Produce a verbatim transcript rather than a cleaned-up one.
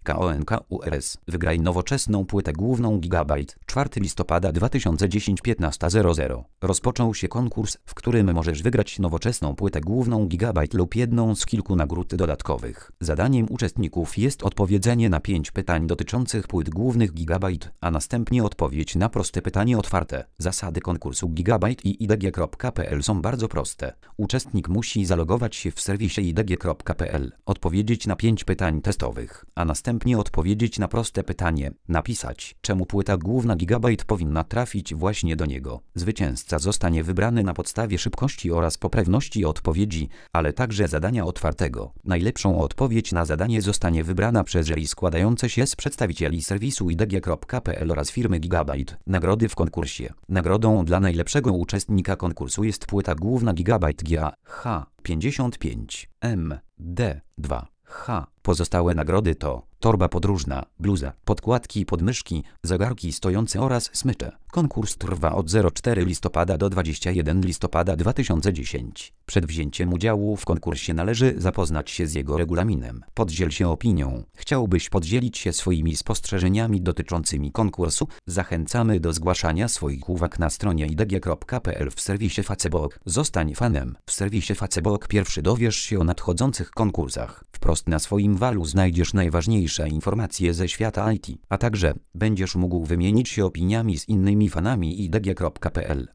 KONKURS. Wygraj nowoczesną płytę główną Gigabyte. czwartego listopada dwa tysiące dziesiątego piętnasta zero zero. Rozpoczął się konkurs, w którym możesz wygrać nowoczesną płytę główną Gigabyte lub jedną z kilku nagród dodatkowych. Zadaniem uczestników jest odpowiedzenie na pięć pytań dotyczących płyt głównych Gigabyte, a następnie odpowiedź na proste pytanie otwarte. Zasady konkursu Gigabyte i idg kropka p l są bardzo proste. Uczestnik musi zalogować się w serwisie idg kropka p l, odpowiedzieć na pięć pytań testowych, a następnie odpowiedzieć na proste pytanie, napisać, czemu płyta główna Gigabyte powinna trafić właśnie do niego. Zwycięzca zostanie wybrany na podstawie szybkości oraz poprawności odpowiedzi, ale także zadania otwartego. Najlepszą odpowiedź na zadanie zostanie wybrana przez jury składające się z przedstawicieli serwisu idg kropka p l oraz firmy Gigabyte. Nagrody w konkursie. Nagrodą dla najlepszego uczestnika konkursu jest płyta główna Gigabyte G A H pięćdziesiąt pięć M D dwa H. Pozostałe nagrody to torba podróżna, bluza, podkładki pod myszki, zegarki stojące oraz smycze. Konkurs trwa od czwartego listopada do dwudziestego pierwszego listopada dwa tysiące dziesiątego. Przed wzięciem udziału w konkursie należy zapoznać się z jego regulaminem. Podziel się opinią. Chciałbyś podzielić się swoimi spostrzeżeniami dotyczącymi konkursu? Zachęcamy do zgłaszania swoich uwag na stronie idg kropka p l w serwisie Facebook. Zostań fanem. W serwisie Facebook pierwszy dowiesz się o nadchodzących konkursach. Wprost na swoim walu znajdziesz najważniejsze informacje ze świata I T, a także będziesz mógł wymienić się opiniami z innymi fanami idg kropka p l.